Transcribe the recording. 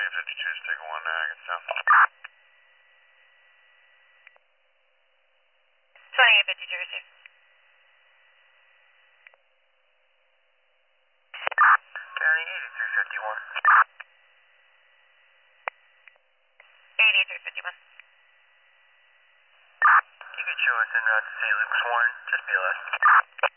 2852 is taking one, gets down. 2852 received. County 8351. 8351. You could show us en route to St. Luke's Warren, just BLS.